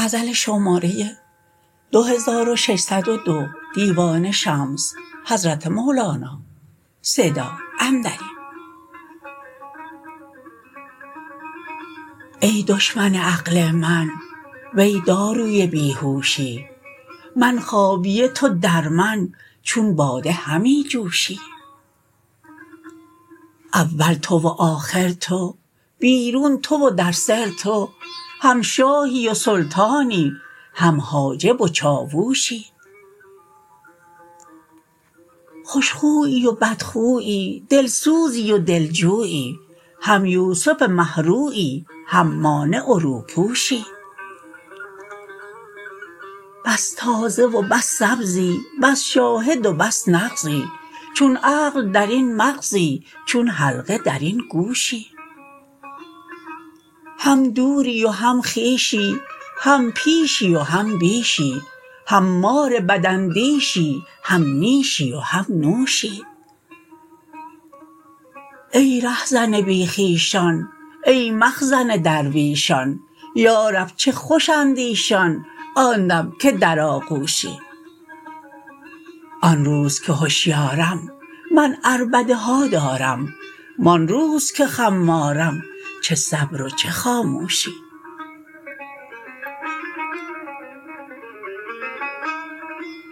ای دشمن عقل من وی داروی بی هوشی من خابیه تو در من چون باده همی جوشی اول تو و آخر تو بیرون تو و در سر تو هم شاهی و سلطانی هم حاجب و چاووشی خوش خویی و بدخویی دلسوزی و دلجویی هم یوسف مه رویی هم مانع و روپوشی بس تازه و بس سبزی بس شاهد و بس نغزی چون عقل در این مغزی چون حلقه در این گوشی هم دوری و هم خویشی هم پیشی و هم بیشی هم مار بداندیشی هم نیشی و هم نوشی ای رهزن بی خویشان ای مخزن درویشان یا رب چه خوشند ایشان آن دم که در آغوشی آن روز که هشیارم من عربده ها دارم و آن روز که خمارم چه صبر و چه خاموشی